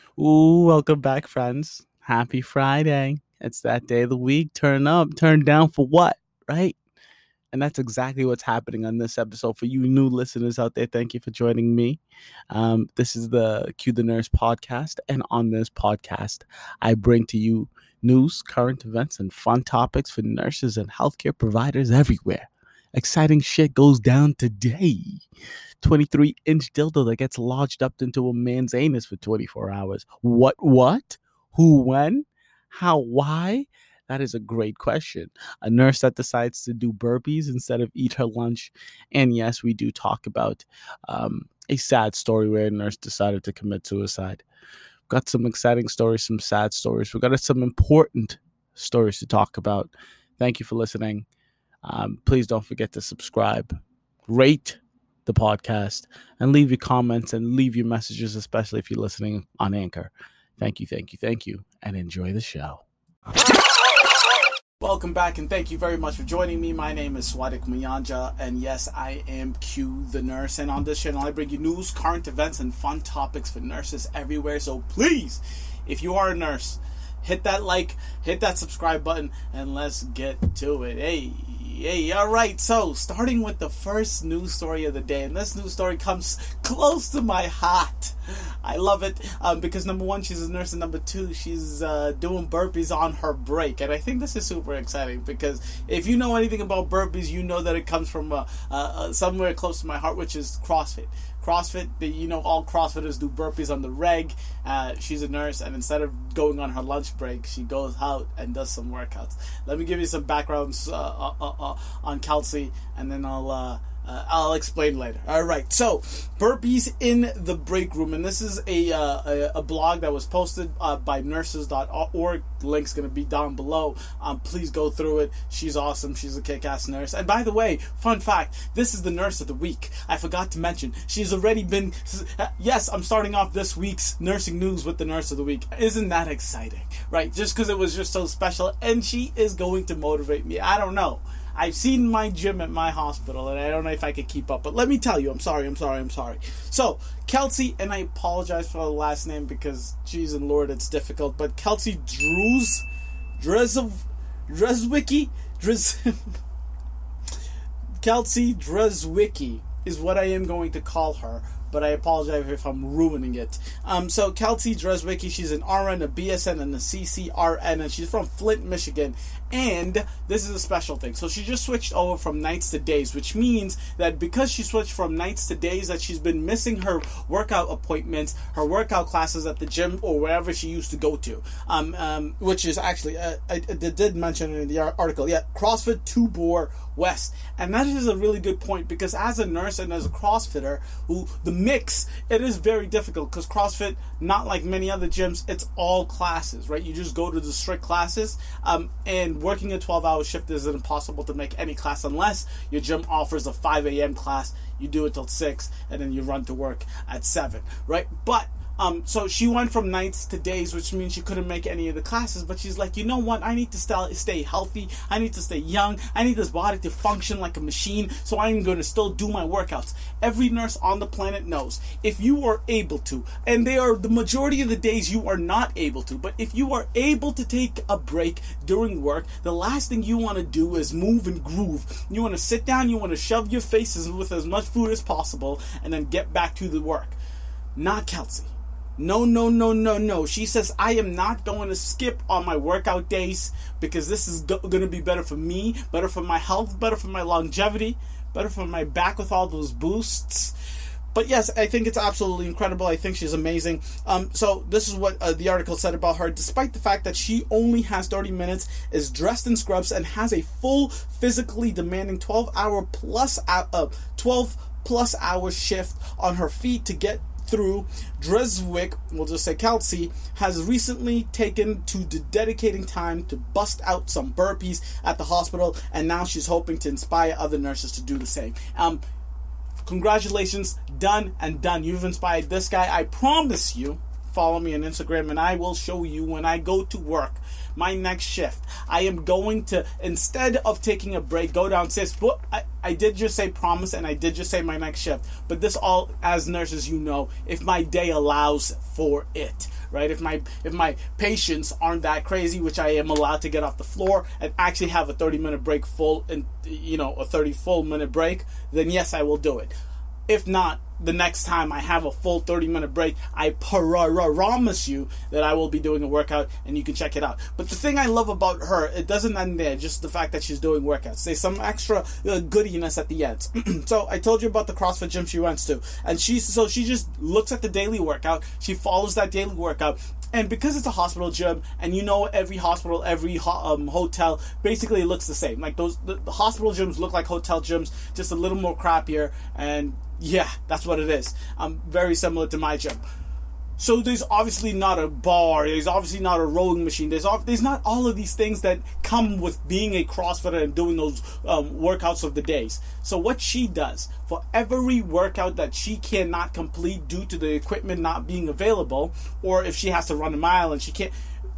Ooh, welcome back, friends. Happy Friday. It's that day of the week. Turn up, turn down for what, right? And that's exactly what's happening on this episode. For you new listeners out there, thank you for joining me. This is the Cue the Nurse podcast. And on this podcast, I bring to you news, current events, and fun topics for nurses and healthcare providers everywhere. Exciting shit goes down today. 23-inch dildo that gets lodged up into a man's anus for 24 hours. What? Who, when? How, why? That is a great question. A nurse that decides to do burpees instead of eat her lunch. And yes, we do talk about a sad story where a nurse decided to commit suicide. Got some exciting stories, some sad stories. We got some important stories to talk about. Thank you for listening. Please don't forget to subscribe, rate the podcast, and leave your comments and leave your messages, especially if you're listening on Anchor. Thank you, and enjoy the show. Welcome back, and thank you very much for joining me. My name is Swadik Mayanja, and yes, I am Q the Nurse, and on this channel I bring you news, current events, and fun topics for nurses everywhere. So please, if you are a nurse, hit that like, hit that subscribe button, and let's get to it. Hey, all right, so starting with the first news story of the day, and this news story comes close to my heart. I love it because number one, she's a nurse, and number two, she's doing burpees on her break. And I think this is super exciting because if you know anything about burpees, you know that it comes from somewhere close to my heart, which is CrossFit. All CrossFitters do burpees on the reg. She's a nurse, and instead of going on her lunch break, she goes out and does some workouts. Let me give you some backgrounds on Kelsey, and then I'll explain later. All right, so burpees in the break room, and this is a blog that was posted by nurses.org. The link's going to be down below. Please go through it. She's awesome. She's a kick-ass nurse. And by the way, fun fact, this is the nurse of the week. I forgot to mention, she's already been... Yes, I'm starting off this week's nursing news with the nurse of the week. Isn't that exciting? Right, just because it was just so special, and she is going to motivate me. I don't know. I've seen my gym at my hospital, and I don't know if I could keep up. But let me tell you, I'm sorry. So, Kelsey, and I apologize for the last name because, geez and Lord, it's difficult. But Kelsey Kelsey Dreswicki is what I am going to call her. But I apologize if I'm ruining it. So Kelsey Dreswicki, she's an RN, a BSN, and a CCRN, and she's from Flint, Michigan. And this is a special thing. So she just switched over from nights to days, which means that because she switched from nights to days, that she's been missing her workout appointments, her workout classes at the gym or wherever she used to go to. Which is actually, I did mention it in the article, CrossFit Tubor West. And that is a really good point because as a nurse and as a CrossFitter, the mix, it is very difficult because CrossFit, not like many other gyms, it's all classes, right? You just go to the strict classes, and working a 12-hour shift is impossible to make any class unless your gym offers a 5 a.m. class. You do it till 6, and then you run to work at 7, right? But so she went from nights to days, which means she couldn't make any of the classes, but she's like, you know what? I need to stay healthy. I need to stay young. I need this body to function like a machine, so I'm going to still do my workouts. Every nurse on the planet knows if you are able to, and they are the majority of the days you are not able to, but if you are able to take a break during work, the last thing you want to do is move and groove. You want to sit down, you want to shove your faces with as much food as possible, and then get back to the work. Not Kelsey. No. She says, I am not going to skip on my workout days because this is going to be better for me, better for my health, better for my longevity, better for my back with all those boosts. But yes, I think it's absolutely incredible. I think she's amazing. So this is what the article said about her. Despite the fact that she only has 30 minutes, is dressed in scrubs, and has a full physically demanding 12 plus hour shift on her feet to get through, Dreswick, we'll just say Kelsey, has recently taken to dedicating time to bust out some burpees at the hospital, and now she's hoping to inspire other nurses to do the same. Congratulations, done and done. You've inspired this guy. I promise you, follow me on Instagram, and I will show you when I go to work, my next shift, I am going to, instead of taking a break, go downstairs. But I did just say promise, and I did just say my next shift. But this all, as nurses, you know, if my day allows for it, right? If my patients aren't that crazy, which I am allowed to get off the floor and actually have a 30-minute break full, and a 30 full minute break, then yes, I will do it. If not, the next time I have a full 30-minute break, I promise you that I will be doing a workout, and you can check it out. But the thing I love about her, it doesn't end there, just the fact that she's doing workouts. There's some extra goodiness at the end. So I told you about the CrossFit gym she went to, and she just looks at the daily workout, she follows that daily workout, and because it's a hospital gym, and every hospital, every hotel basically looks the same. Like the hospital gyms look like hotel gyms, just a little more crappier, and yeah, that's what it is. Very similar to my gym. So there's obviously not a bar, there's obviously not a rowing machine, there's not all of these things that come with being a CrossFitter and doing those workouts of the days. So what she does, for every workout that she cannot complete due to the equipment not being available, or if she has to run a mile and she can't,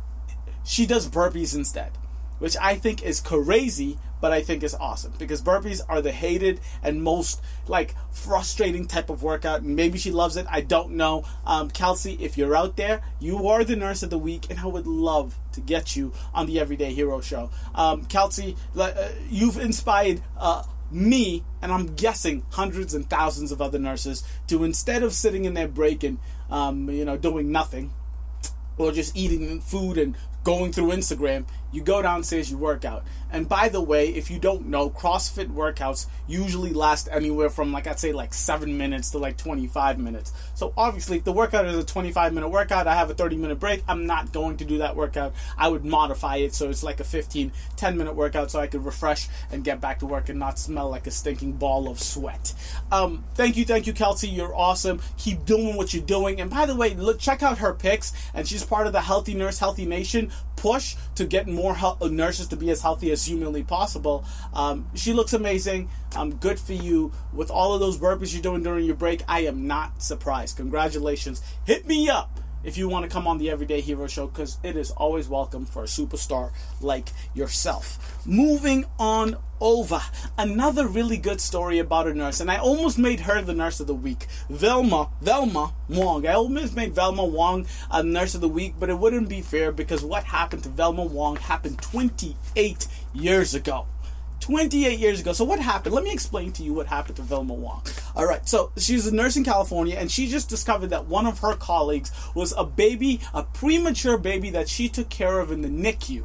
she does burpees instead, which I think is crazy, but I think is awesome, because burpees are the hated and most frustrating type of workout, and maybe she loves it, I don't know. Kelsey, if you're out there, you are the nurse of the week, and I would love to get you on the Everyday Hero show. Kelsey, you've inspired me, and I'm guessing hundreds and thousands of other nurses, to, instead of sitting in their break and doing nothing, or just eating food and going through Instagram, you go downstairs, you work out. And by the way, if you don't know, CrossFit workouts usually last anywhere from, I'd say 7 minutes to 25 minutes. So obviously, if the workout is a 25-minute workout, I have a 30-minute break, I'm not going to do that workout. I would modify it so it's like a 10-minute workout so I could refresh and get back to work and not smell like a stinking ball of sweat. Thank you, Kelsey. You're awesome. Keep doing what you're doing. And by the way, check out her pics. And she's part of the Healthy Nurse, Healthy Nation push to get more nurses to be as healthy as humanly possible. She looks amazing. Good for you. With all of those burpees you're doing during your break, I am not surprised. Congratulations. Hit me up if you want to come on the Everyday Hero show, because it is always welcome for a superstar like yourself. Moving on over. Another really good story about a nurse, and I almost made her the nurse of the week. Velma Wong. I almost made Velma Wong a nurse of the week, but it wouldn't be fair, because what happened to Velma Wong happened 28 years ago. 28 years ago. So what happened? Let me explain to you what happened to Velma Wong. All right. So she's a nurse in California, and she just discovered that one of her colleagues was a premature baby that she took care of in the NICU.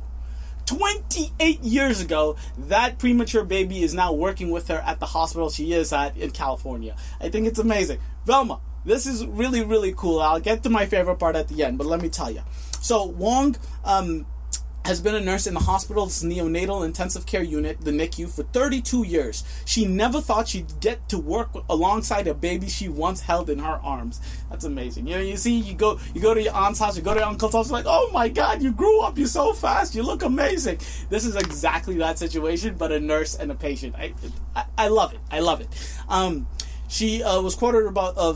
28 years ago, that premature baby is now working with her at the hospital she is at in California. I think it's amazing. Velma, this is really, really cool. I'll get to my favorite part at the end, but let me tell you. So Wong has been a nurse in the hospital's neonatal intensive care unit, the NICU, for 32 years. She never thought she'd get to work alongside a baby she once held in her arms. That's amazing. You go to your aunt's house, you go to your uncle's house, like, oh my God, you grew up, you're so fast, you look amazing. This is exactly that situation, but a nurse and a patient. I love it. I love it. She was quoted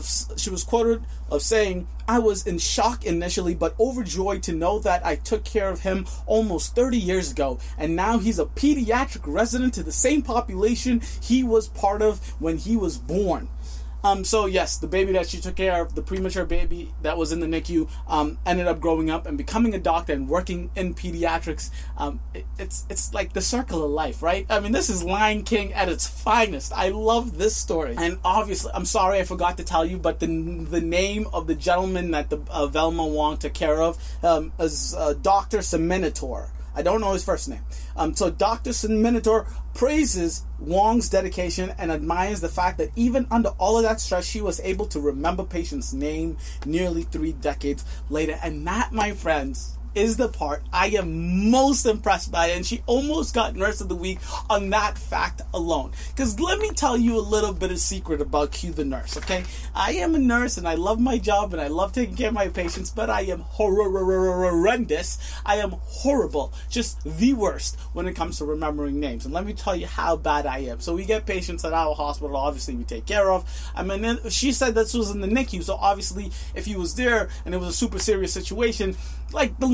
of saying, "I was in shock initially, but overjoyed to know that I took care of him almost 30 years ago, and now he's a pediatric resident to the same population he was part of when he was born." So yes, the baby that she took care of, the premature baby that was in the NICU, ended up growing up and becoming a doctor and working in pediatrics. It's like the circle of life, right? I mean, this is Lion King at its finest. I love this story. And obviously, I'm sorry I forgot to tell you, but the name of the gentleman that the Velma Wong took care of is Dr. Seminator. I don't know his first name. So Dr. Seminator praises Wong's dedication and admires the fact that even under all of that stress, she was able to remember patient's name nearly 3 decades later. And that, my friends, is the part I am most impressed by, and she almost got Nurse of the Week on that fact alone. Because let me tell you a little bit of secret about Q the Nurse, okay? I am a nurse, and I love my job, and I love taking care of my patients, but I am horrendous. I am horrible, just the worst when it comes to remembering names. And let me tell you how bad I am. So we get patients at our hospital, obviously we take care of. I mean, she said this was in the NICU, so obviously if he was there and it was a super serious situation, like the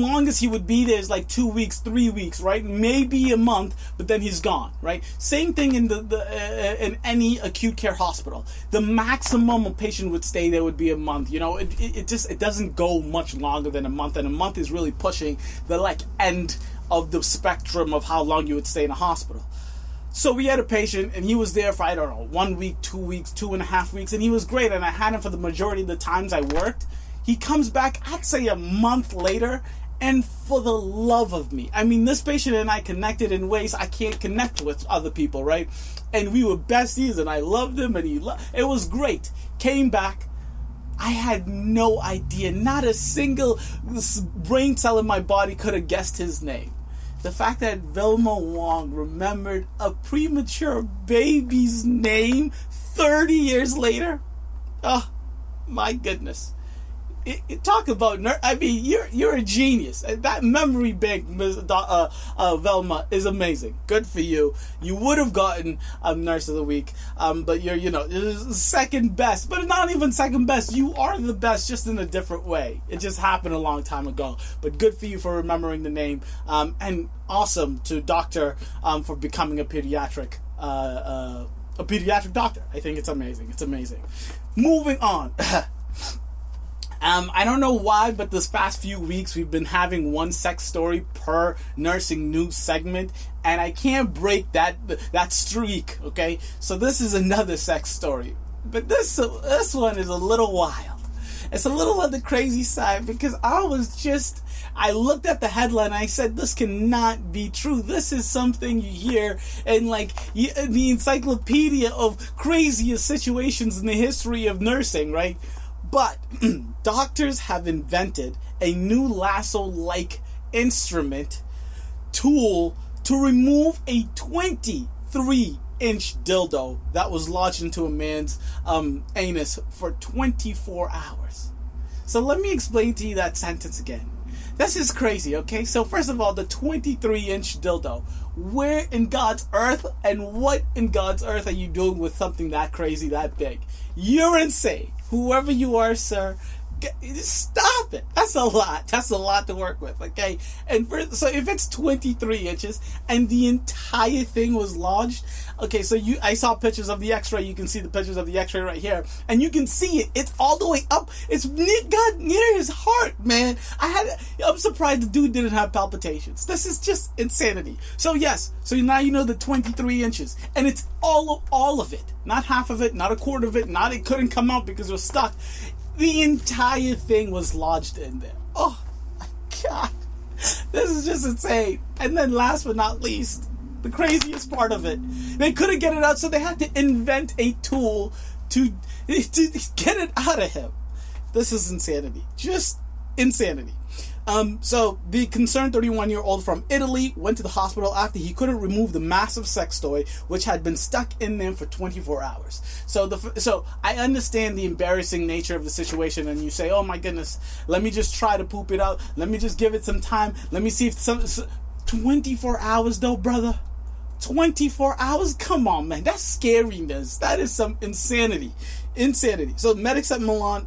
longest he would be there is like 2 weeks, 3 weeks, right? Maybe a month, but then he's gone, right? Same thing in in any acute care hospital. The maximum a patient would stay there would be a month. You know, it doesn't go much longer than a month, and a month is really pushing the like end of the spectrum of how long you would stay in a hospital. So we had a patient, and he was there for, I don't know, 1 week, 2 weeks, 2.5 weeks, and he was great, and I had him for the majority of the times I worked. He comes back, I'd say a month later, and for the love of me, I mean, this patient and I connected in ways I can't connect with other people, right? And we were besties, and I loved him, and it was great. Came back. I had no idea. Not a single brain cell in my body could have guessed his name. The fact that Vilma Wong remembered a premature baby's name 30 years later, oh my goodness! Talk about I mean, you're a genius. That memory bank, Velma, is amazing. Good for you. You would have gotten Nurse of the Week, but you're second best. But not even second best. You are the best, just in a different way. It just happened a long time ago. But good for you for remembering the name, and awesome to Doctor for becoming a pediatric doctor. I think it's amazing. It's amazing. Moving on. I don't know why, but this past few weeks we've been having one sex story per nursing news segment, and I can't break that streak, okay? So this is another sex story. But this one is a little wild. It's a little on the crazy side, because I looked at the headline and I said, this cannot be true. This is something you hear in the encyclopedia of craziest situations in the history of nursing, right? But doctors have invented a new lasso-like instrument tool to remove a 23-inch dildo that was lodged into a man's anus for 24 hours. So let me explain to you that sentence again. This is crazy, okay? So first of all, the 23-inch dildo. Where in God's earth and what in God's earth are you doing with something that crazy, that big? You're insane. Whoever you are, sir, stop it. That's a lot. That's a lot to work with, okay? So if it's 23 inches and the entire thing was lodged, okay, so I saw pictures of the x-ray. You can see the pictures of the x-ray right here. And you can see it. It's all the way up. It's got near his heart, man. I'm surprised the dude didn't have palpitations. This is just insanity. So yes, so now you know the 23 inches. And it's all of it. Not half of it, not a quarter of it, not it couldn't come out because it was stuck. The entire thing was lodged in there. Oh my God. This is just insane. And then last but not least, the craziest part of it, they couldn't get it out, so they had to invent a tool to get it out of him. This is insanity. Just insanity. So the concerned 31-year-old from Italy went to the hospital after he couldn't remove the massive sex toy, which had been stuck in there for 24 hours. So I understand the embarrassing nature of the situation, and you say, oh my goodness, let me just try to poop it out. Let me just give it some time. Let me see if 24 hours though, brother. 24 hours? Come on, man. That's scariness. That is some insanity. So medics in Milan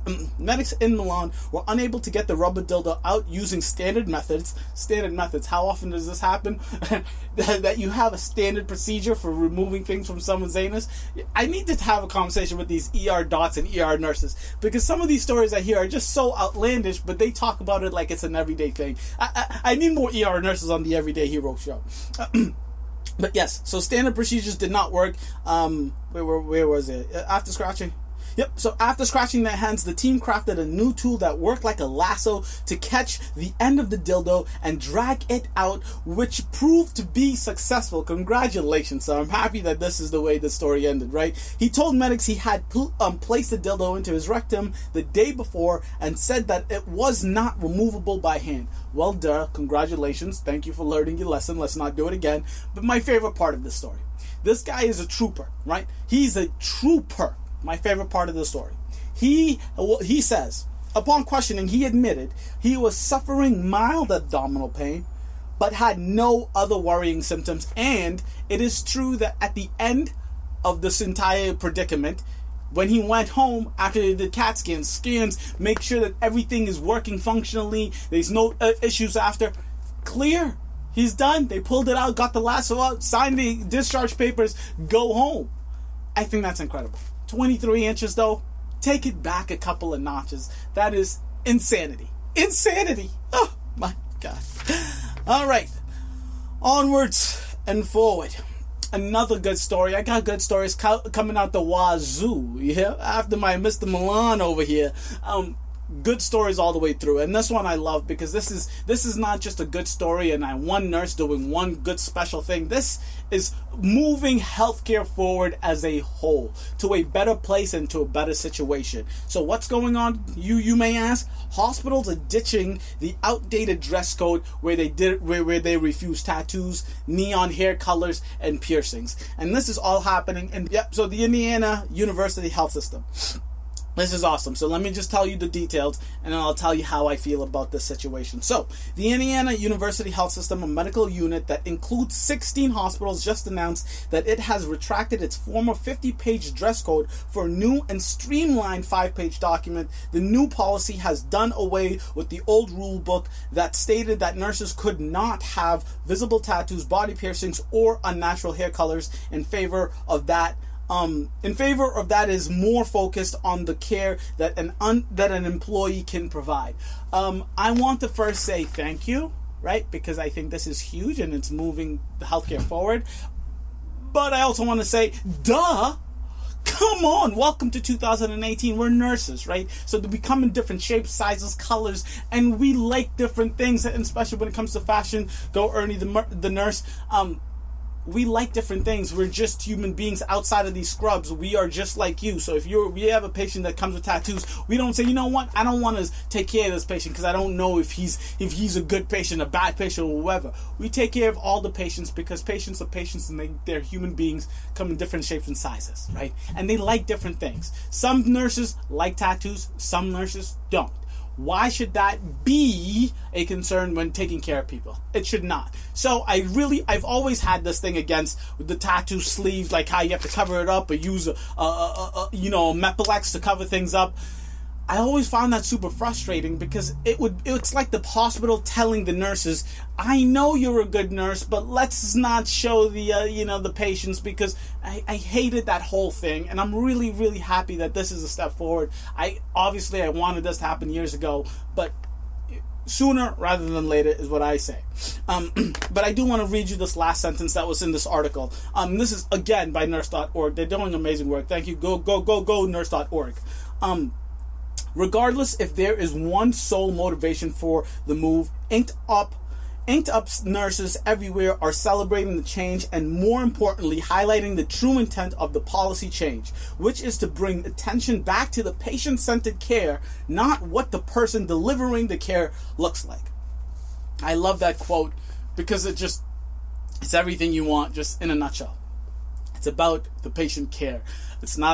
were unable to get the rubber dildo out using standard methods. Standard methods. How often does this happen? That you have a standard procedure for removing things from someone's anus? I need to have a conversation with these ER docs and ER nurses, because some of these stories I hear are just so outlandish, but they talk about it like it's an everyday thing. I need more ER nurses on the Everyday Hero show. But yes, so standard procedures did not work. Where was it? After scratching? Yep, so after scratching their hands, the team crafted a new tool that worked like a lasso to catch the end of the dildo and drag it out, which proved to be successful. Congratulations, sir. I'm happy that this is the way the story ended, right? He told medics he had placed the dildo into his rectum the day before and said that it was not removable by hand. Well, congratulations. Thank you for learning your lesson. Let's not do it again. But my favorite part of this story. This guy is a trooper, right? He's a trooper. My favorite part of the story. He says, upon questioning, he admitted he was suffering mild abdominal pain, but had no other worrying symptoms. And it is true that at the end of this entire predicament, When he went home after they did CAT scans, make sure that everything is working functionally. There's no issues after. Clear. He's done. They pulled it out, got the lasso out, signed the discharge papers, go home. I think that's incredible. 23 inches though, take it back a couple of notches. That is insanity. Insanity. Oh my God. All right. Onwards and forward. Another good story. I got good stories coming out the wazoo. Yeah, after my Mr. Milan over here. Good stories all the way through, and this one I love because this is not just a good story and one nurse doing one good special thing. This is moving healthcare forward as a whole to a better place and to a better situation. So what's going on? You may ask. Hospitals are ditching the outdated dress code where they refuse tattoos, neon hair colors, and piercings, and this is all happening. And so the Indiana University Health System. This is awesome. So let me just tell you the details, and then I'll tell you how I feel about this situation. So, the Indiana University Health System, a medical unit that includes 16 hospitals, just announced that it has retracted its former 50-page dress code for a new and streamlined 5-page document. The new policy has done away with the old rule book that stated that nurses could not have visible tattoos, body piercings, or unnatural hair colors. In favor of that is more focused on the care that an employee can provide. I want to first say thank you, right? Because I think this is huge and it's moving the healthcare forward. But I also want to say, duh! Come on, welcome to 2018. We're nurses, right? So we come in different shapes, sizes, colors, and we like different things, and especially when it comes to fashion. Go Ernie the nurse. We like different things. We're just human beings outside of these scrubs. We are just like you. So if we have a patient that comes with tattoos, we don't say, you know what, I don't want to take care of this patient because I don't know if he's a good patient, a bad patient, or whoever. We take care of all the patients because patients are patients and they're human beings, come in different shapes and sizes, right? And they like different things. Some nurses like tattoos, some nurses don't. Why should that be a concern when taking care of people? It should not. So I've always had this thing against the tattoo sleeves, like how you have to cover it up or use a Mepalex to cover things up. I always found that super frustrating because it's like the hospital telling the nurses, I know you're a good nurse, but let's not show the patients, because I hated that whole thing, and I'm really, really happy that this is a step forward. I wanted this to happen years ago, but sooner rather than later is what I say. But I do want to read you this last sentence that was in this article. This is again by nurse.org. They're doing amazing work. Thank you. Go nurse.org. Regardless if there is one sole motivation for the move, inked up nurses everywhere are celebrating the change and, more importantly, highlighting the true intent of the policy change, which is to bring attention back to the patient-centered care, not what the person delivering the care looks like. I love that quote because it's everything you want, just in a nutshell. It's about the patient care. It's about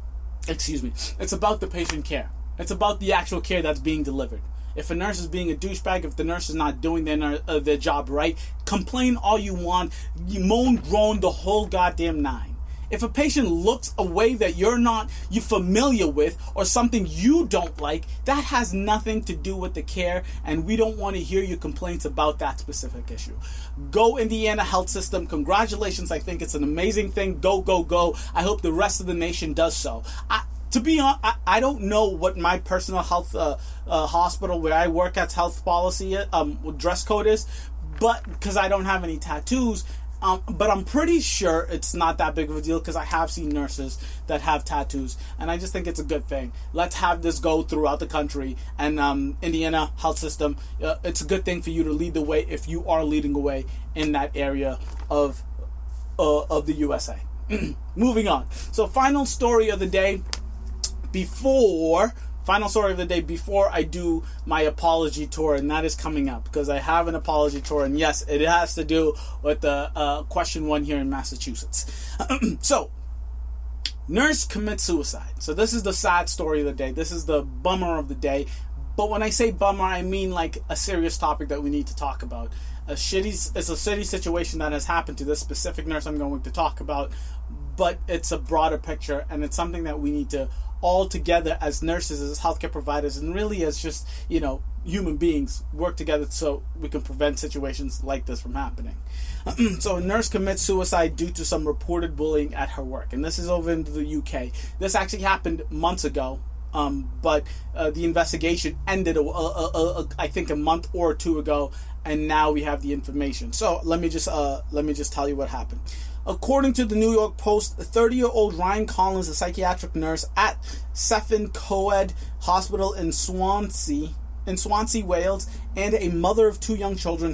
the patient care. It's about the actual care that's being delivered. If a nurse is being a douchebag, if the nurse is not doing their job right, complain all you want, you moan, groan, the whole goddamn nine. If a patient looks a way that you're familiar with, or something you don't like, that has nothing to do with the care, and we don't want to hear your complaints about that specific issue. Go Indiana Health System. Congratulations. I think it's an amazing thing. Go, go, go. I hope the rest of the nation does so. To be honest, I don't know what my personal health hospital where I work at's health policy dress code is, but because I don't have any tattoos. But I'm pretty sure it's not that big of a deal because I have seen nurses that have tattoos, and I just think it's a good thing. Let's have this go throughout the country, and Indiana Health System, it's a good thing for you to lead the way if you are leading the way in that area of the USA. Moving on. So final story of the day before I do my apology tour, and that is coming up because I have an apology tour, and yes, it has to do with the question 1 here in Massachusetts. So, nurse commits suicide. So this is the sad story of the day. This is the bummer of the day. But when I say bummer, I mean like a serious topic that we need to talk about. It's a shitty situation that has happened to this specific nurse I'm going to talk about. but it's a broader picture, and it's something that we need to all together as nurses, as healthcare providers, and really as just, human beings work together so we can prevent situations like this from happening. So a nurse commits suicide due to some reported bullying at her work, and this is over in the UK. This actually happened months ago, but the investigation ended, I think, a month or two ago, and now we have the information. So let me just tell you what happened. According to the New York Post, 30-year-old Ryan Collins, a psychiatric nurse at Cefn Coed Hospital in Swansea, Wales, and a mother of two young children,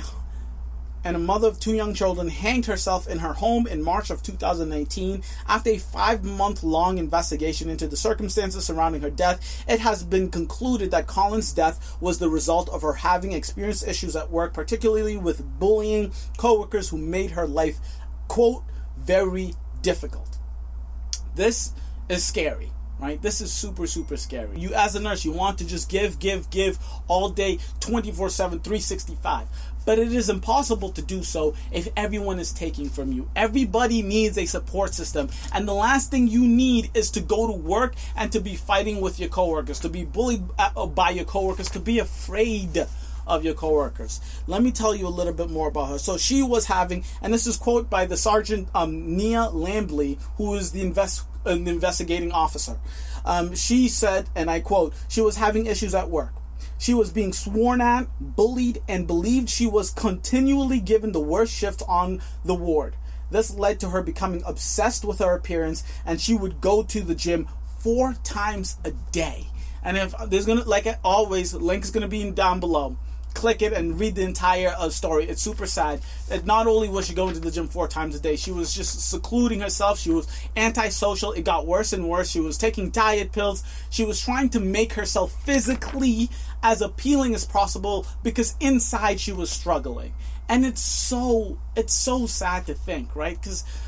hanged herself in her home in March of 2019. After a 5-month-long investigation into the circumstances surrounding her death, it has been concluded that Collins' death was the result of her having experienced issues at work, particularly with bullying coworkers who made her life, quote, very difficult. This is scary, right? This is super, super scary. You, as a nurse, you want to just give all day, 24/7, 365. But it is impossible to do so if everyone is taking from you. Everybody needs a support system. And the last thing you need is to go to work and to be fighting with your coworkers, to be bullied by your coworkers, to be afraid of your coworkers. Let me tell you a little bit more about her. So she was having, and this is quote by the Sergeant Nia Lambley, who is the investigating officer. She said, and I quote, she was having issues at work. She was being sworn at, bullied, and believed she was continually given the worst shift on the ward. This led to her becoming obsessed with her appearance, and she would go to the gym 4 times a day. And if there's gonna, like always, link is gonna be down below. Click it and read the entire story. It's super sad. That not only was she going to the gym 4 times a day, she was just secluding herself. She was antisocial. It got worse and worse. She was taking diet pills. She was trying to make herself physically as appealing as possible because inside she was struggling. And it's so sad to think, right?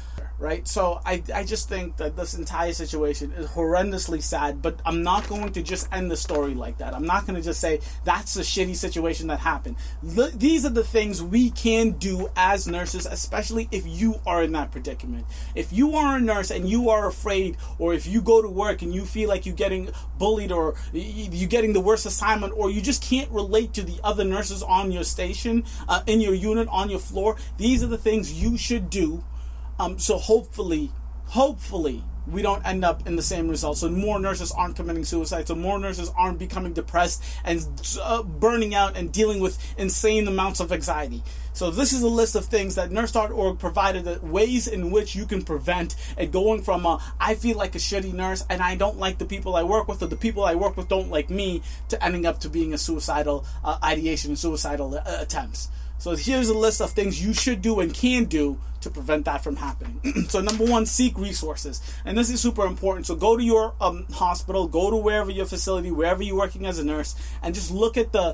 So I just think that this entire situation is horrendously sad, but I'm not going to just end the story like that. I'm not going to just say that's a shitty situation that happened. These are the things we can do as nurses, especially if you are in that predicament. If you are a nurse and you are afraid, or if you go to work and you feel like you're getting bullied, or you're getting the worst assignment, or you just can't relate to the other nurses on your station, in your unit, on your floor, these are the things you should do. So hopefully, we don't end up in the same result. So more nurses aren't committing suicide. So more nurses aren't becoming depressed and burning out and dealing with insane amounts of anxiety. So this is a list of things that nurse.org provided, that ways in which you can prevent it going from I feel like a shitty nurse and I don't like the people I work with, or the people I work with don't like me, to ending up to being a suicidal ideation and suicidal attempts. So here's a list of things you should do and can do to prevent that from happening. So number 1, seek resources. And this is super important. So go to your hospital, go to wherever your facility, wherever you're working as a nurse, and just look at the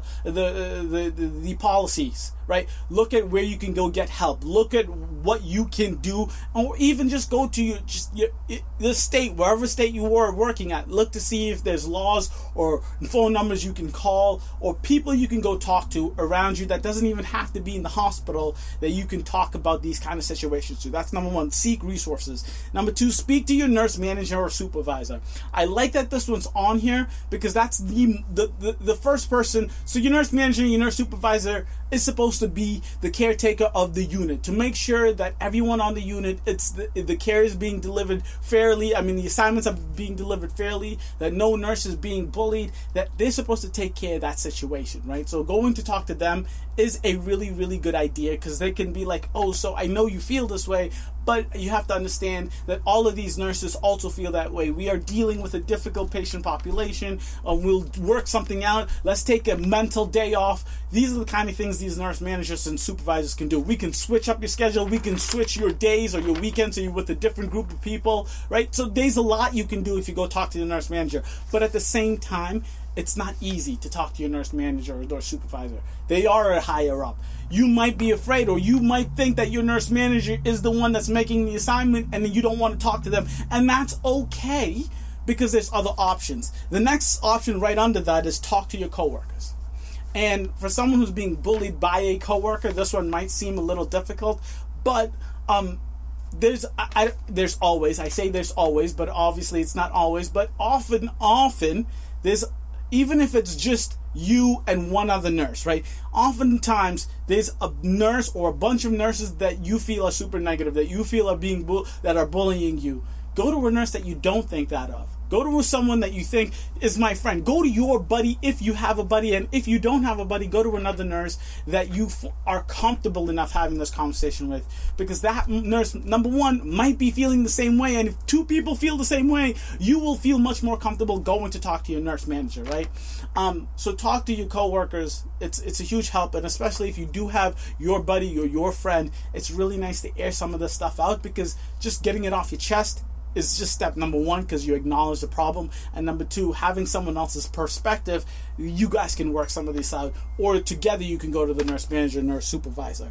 policies, right? Look at where you can go get help. Look at what you can do, or even just go to the state, wherever state you are working at. Look to see if there's laws or phone numbers you can call, or people you can go talk to around you that doesn't even have to be in the hospital, that you can talk about these kind of situations to. That's number 1, seek resources. Number 2, speak to your nurse manager or supervisor. I like that this one's on here because that's the first person. So your nurse manager and your nurse supervisor is supposed to be the caretaker of the unit, to make sure that everyone on the unit, the care is being delivered fairly. I mean, the assignments are being delivered fairly, that no nurse is being bullied, that they're supposed to take care of that situation, right? So going to talk to them is a really, really good idea, because they can be like, oh, so I know you feel this way, but you have to understand that all of these nurses also feel that way. We are dealing with a difficult patient population. We'll work something out. Let's take a mental day off. These are the kind of things these nurse managers and supervisors can do. We can switch up your schedule. We can switch your days or your weekends so you're with a different group of people, right? So there's a lot you can do if you go talk to the nurse manager. But at the same time, it's not easy to talk to your nurse manager or supervisor. They are a higher up. You might be afraid, or you might think that your nurse manager is the one that's making the assignment, and then you don't want to talk to them. And that's okay, because there's other options. The next option right under that is talk to your coworkers. And for someone who's being bullied by a coworker, this one might seem a little difficult, but there's always, I say there's always, but obviously it's not always, but often there's, even if it's just you and one other nurse, right? Oftentimes there's a nurse or a bunch of nurses that you feel are super negative, that you feel are that are bullying you. Go to a nurse that you don't think that of. Go to someone that you think is my friend. Go to your buddy if you have a buddy, and if you don't have a buddy, go to another nurse that you are comfortable enough having this conversation with, because that nurse, number one, might be feeling the same way, and if two people feel the same way, you will feel much more comfortable going to talk to your nurse manager, right? So talk to your coworkers. It's a huge help, and especially if you do have your buddy or your friend, it's really nice to air some of this stuff out, because just getting it off your chest is just step number one, because you acknowledge the problem, and number two, having someone else's perspective, you guys can work some of these out, or together you can go to the nurse manager, nurse supervisor.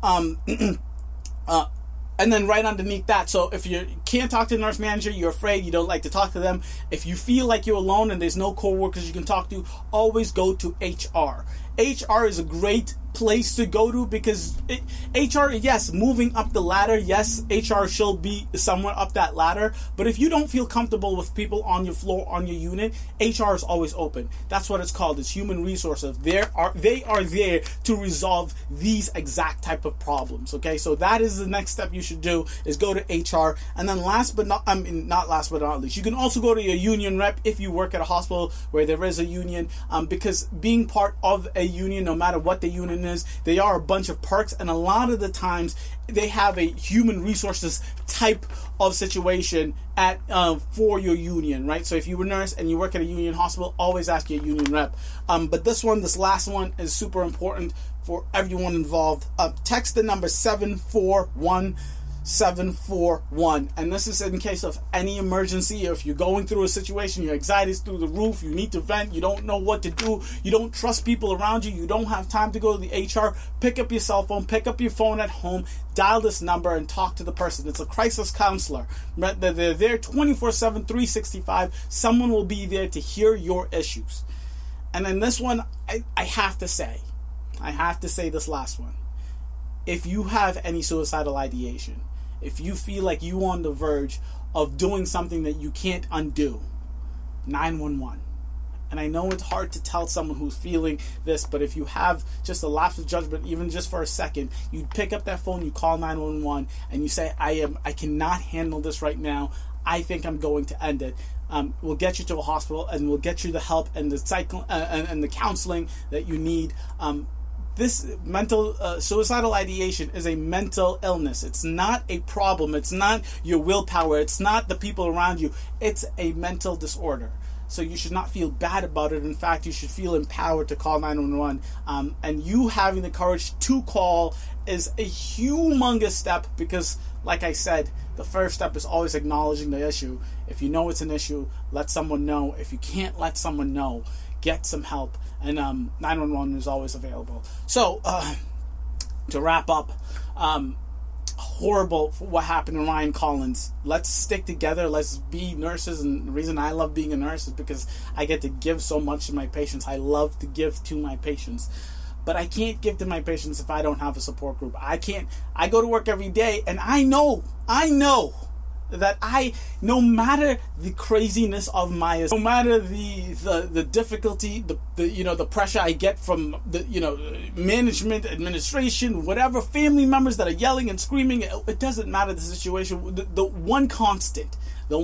And then right underneath that, so if you can't talk to the nurse manager, you're afraid, you don't like to talk to them, if you feel like you're alone and there's no coworkers you can talk to, always go to HR. HR is a great place to go to, because HR, yes, moving up the ladder, yes, HR should be somewhere up that ladder, but if you don't feel comfortable with people on your floor, on your unit, HR is always open. That's what it's called. It's human resources. They are there to resolve these exact type of problems. Okay, so that is the next step you should do, is go to HR. And then not last but not least, you can also go to your union rep if you work at a hospital where there is a union, because being part of a union, no matter what the union is, they are a bunch of perks, and a lot of the times they have a human resources type of situation at for your union, right? So if you're a nurse and you work at a union hospital, always ask your union rep. But this last one is super important for everyone involved. Text the number 741. 741, and this is in case of any emergency. If you're going through a situation, your anxiety is through the roof, you need to vent, you don't know what to do, you don't trust people around you, you don't have time to go to the HR, pick up your cell phone, pick up your phone at home, dial this number and talk to the person. It's a crisis counselor. They're there 24/7, 365. Someone will be there to hear your issues. And then this one, I have to say this last one. If you have any suicidal ideation, if you feel like you're on the verge of doing something that you can't undo, 911. And I know it's hard to tell someone who's feeling this, but if you have just a lapse of judgment, even just for a second, you pick up that phone, you call 911, and you say, I cannot handle this right now. I think I'm going to end it. We'll get you to a hospital, and we'll get you the help and the and the counseling that you need. This mental suicidal ideation is a mental illness. It's not a problem. It's not your willpower. It's not the people around you. It's a mental disorder. So you should not feel bad about it. In fact, you should feel empowered to call 911. And you having the courage to call is a humongous step, because, like I said, the first step is always acknowledging the issue. If you know it's an issue, let someone know. If you can't let someone know, get some help. And 911 is always available. So, to wrap up, horrible what happened to Ryan Collins. Let's stick together. Let's be nurses. And the reason I love being a nurse is because I get to give so much to my patients. I love to give to my patients. But I can't give to my patients if I don't have a support group. I go to work every day, and I know that no matter the craziness of no matter the difficulty, the pressure I get from the management, administration, whatever, family members that are yelling and screaming, it doesn't matter the situation. The one constant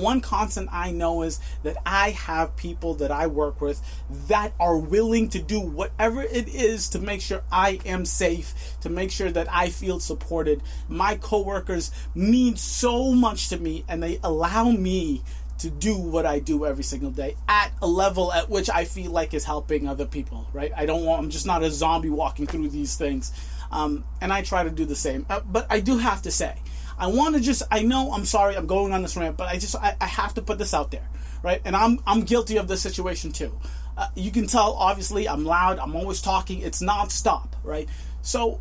I know is that I have people that I work with that are willing to do whatever it is to make sure I am safe, to make sure that I feel supported. My coworkers mean so much to me, and they allow me to do what I do every single day at a level at which I feel like is helping other people, right? I'm just not a zombie walking through these things. And I try to do the same. But I do have to say, I know, I'm sorry, I'm going on this rant, but I have to put this out there, right? And I'm guilty of this situation too. You can tell, obviously, I'm loud, I'm always talking, it's nonstop, right? So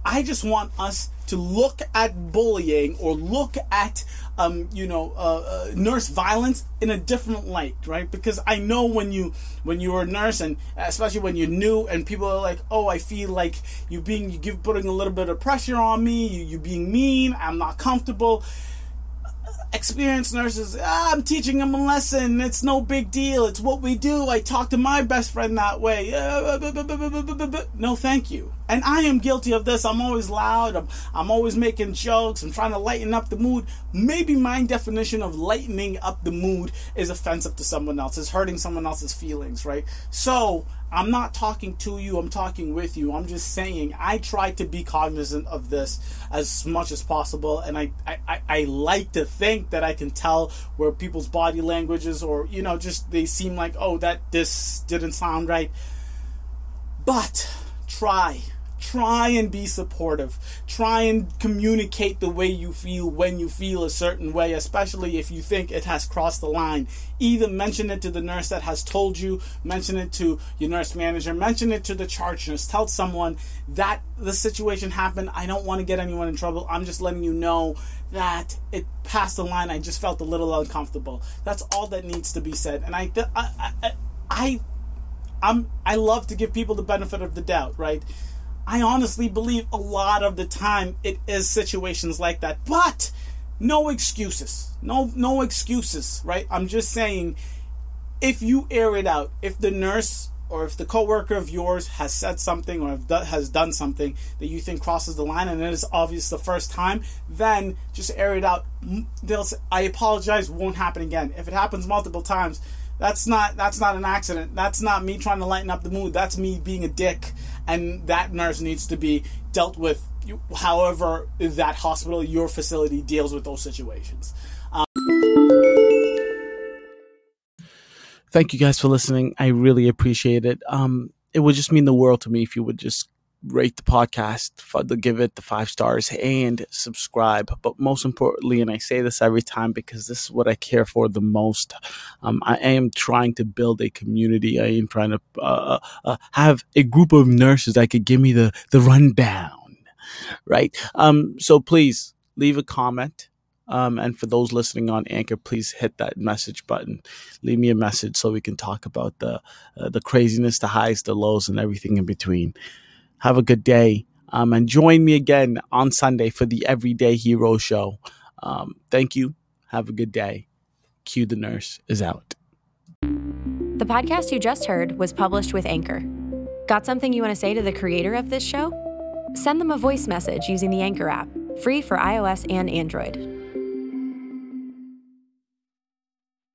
I just want us to look at bullying or look at, nurse violence in a different light, right? Because I know when you were a nurse, and especially when you're new, and people are like, "Oh, I feel like putting a little bit of pressure on me. You being mean. I'm not comfortable." Experienced nurses, I'm teaching them a lesson. It's no big deal. It's what we do. I talk to my best friend that way. No, thank you. And I am guilty of this. I'm always loud. I'm always making jokes. I'm trying to lighten up the mood. Maybe my definition of lightening up the mood is offensive to someone else. Is hurting someone else's feelings, right? So I'm not talking to you. I'm talking with you. I'm just saying I try to be cognizant of this as much as possible. And I like to think that I can tell where people's body languages or, just they seem like, oh, this didn't sound right. But try and be supportive. Try and communicate the way you feel when you feel a certain way, especially if you think it has crossed the line. Either mention it to the nurse that has told you, mention it to your nurse manager, mention it to the charge nurse. Tell someone that the situation happened. I don't want to get anyone in trouble. I'm just letting you know that it passed the line. I just felt a little uncomfortable. That's all that needs to be said. And I love to give people the benefit of the doubt, right? I honestly believe a lot of the time it is situations like that, but no excuses. No excuses, right? I'm just saying, if you air it out, if the nurse or if the coworker of yours has said something or has done something that you think crosses the line and it is obvious the first time, then just air it out. They'll say, I apologize, won't happen again. If it happens multiple times, that's not an accident. That's not me trying to lighten up the mood. That's me being a dick. And that nurse needs to be dealt with however that hospital, your facility, deals with those situations. Thank you guys for listening. I really appreciate it. It would just mean the world to me if you would just rate the podcast, give it the 5 stars, and subscribe. But most importantly, and I say this every time because this is what I care for the most, I am trying to build a community. I am trying to have a group of nurses that could give me the rundown, right? So please leave a comment. And for those listening on Anchor, please hit that message button. Leave me a message so we can talk about the craziness, the highs, the lows, and everything in between. Have a good day. And join me again on Sunday for the Everyday Hero Show. Thank you. Have a good day. Q the Nurse is out. The podcast you just heard was published with Anchor. Got something you want to say to the creator of this show? Send them a voice message using the Anchor app, free for iOS and Android.